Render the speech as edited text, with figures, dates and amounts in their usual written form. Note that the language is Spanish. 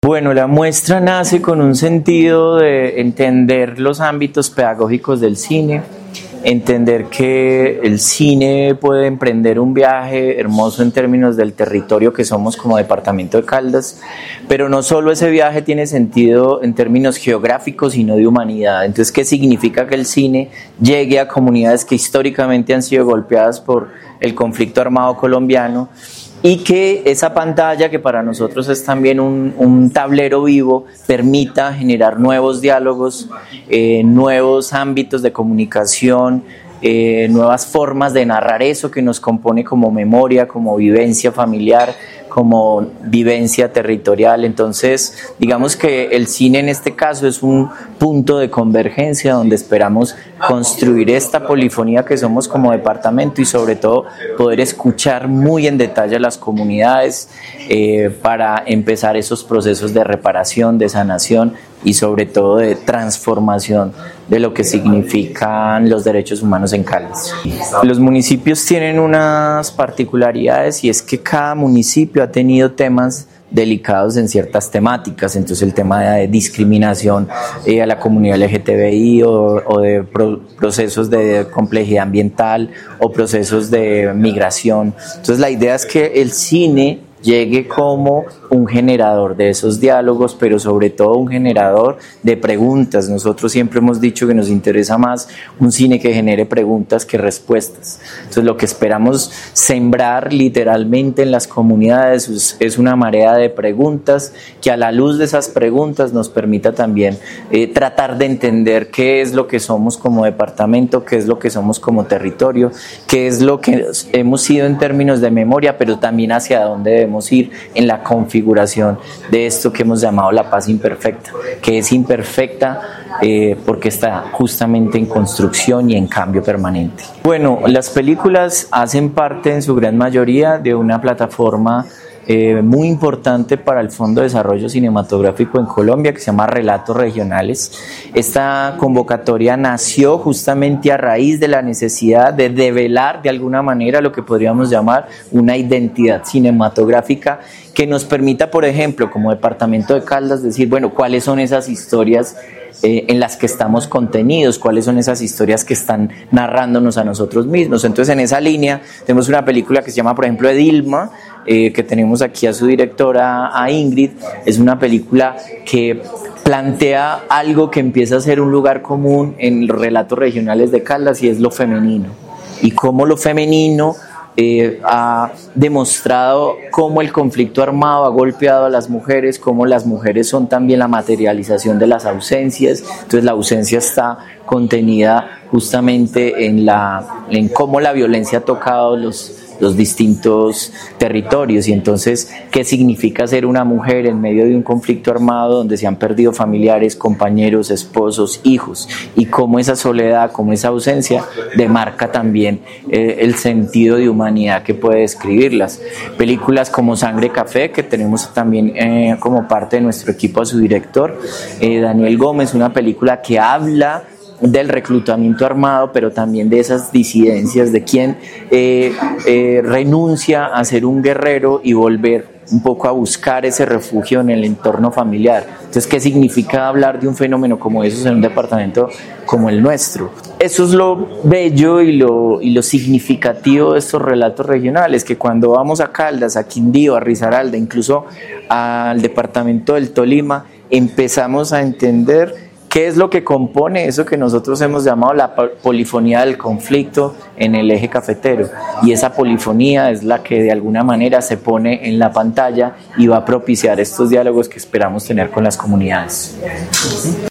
Bueno, la muestra nace con un sentido de entender los ámbitos pedagógicos del cine, entender que el cine puede emprender un viaje hermoso en términos del territorio que somos como departamento de Caldas, pero no solo ese viaje tiene sentido en términos geográficos, sino de humanidad. Entonces, ¿qué significa que el cine llegue a comunidades que históricamente han sido golpeadas por el conflicto armado colombiano? Y que esa pantalla, que para nosotros es también un tablero vivo, permita generar nuevos diálogos, nuevos ámbitos de comunicación, nuevas formas de narrar eso que nos compone como memoria, como vivencia familiar, como vivencia territorial. Entonces, digamos que el cine en este caso es un punto de convergencia donde esperamos construir esta polifonía que somos como departamento y sobre todo poder escuchar muy en detalle a las comunidades para empezar esos procesos de reparación, de sanación y sobre todo de transformación de lo que significan los derechos humanos en Caldas. Los municipios tienen unas particularidades y es que cada municipio ha tenido temas delicados en ciertas temáticas, entonces el tema de discriminación a la comunidad LGTBI o de procesos de complejidad ambiental o procesos de migración. Entonces la idea es que el cine llegue como un generador de esos diálogos, pero sobre todo un generador de preguntas. Nosotros siempre hemos dicho que nos interesa más un cine que genere preguntas que respuestas. Entonces lo que esperamos sembrar literalmente en las comunidades es una marea de preguntas que a la luz de esas preguntas nos permita también tratar de entender qué es lo que somos como departamento, qué es lo que somos como territorio, qué es lo que hemos sido en términos de memoria, pero también hacia dónde debemos ir en la configuración de esto que hemos llamado la paz imperfecta, que es imperfecta porque está justamente en construcción y en cambio permanente. Bueno, las películas hacen parte en su gran mayoría de una plataforma muy importante para el Fondo de Desarrollo Cinematográfico en Colombia, que se llama Relatos Regionales. Esta convocatoria nació justamente a raíz de la necesidad de develar de alguna manera lo que podríamos llamar una identidad cinematográfica que nos permita, por ejemplo, como departamento de Caldas, decir, bueno, ¿cuáles son esas historias en las que estamos contenidos? ¿Cuáles son esas historias que están narrándonos a nosotros mismos? Entonces, en esa línea tenemos una película que se llama, por ejemplo, Edilma, que tenemos aquí a su directora, a Ingrid. Es una película que plantea algo que empieza a ser un lugar común en los relatos regionales de Caldas, y es lo femenino, y cómo lo femenino ha demostrado cómo el conflicto armado ha golpeado a las mujeres, cómo las mujeres son también la materialización de las ausencias. Entonces la ausencia está contenida justamente en cómo la violencia ha tocado los distintos territorios, y entonces qué significa ser una mujer en medio de un conflicto armado donde se han perdido familiares, compañeros, esposos, hijos, y cómo esa soledad, cómo esa ausencia demarca también el sentido de humanidad que puede describirlas. Películas como Sangre Café, que tenemos también como parte de nuestro equipo a su director, Daniel Gómez, una película que habla del reclutamiento armado, pero también de esas disidencias, de quien renuncia a ser un guerrero y volver un poco a buscar ese refugio en el entorno familiar. Entonces, ¿qué significa hablar de un fenómeno como esos en un departamento como el nuestro? Eso es lo bello y lo significativo de estos relatos regionales, que cuando vamos a Caldas, a Quindío, a Risaralda, incluso al departamento del Tolima, empezamos a entender ¿qué es lo que compone eso que nosotros hemos llamado la polifonía del conflicto en el eje cafetero? Y esa polifonía es la que de alguna manera se pone en la pantalla y va a propiciar estos diálogos que esperamos tener con las comunidades.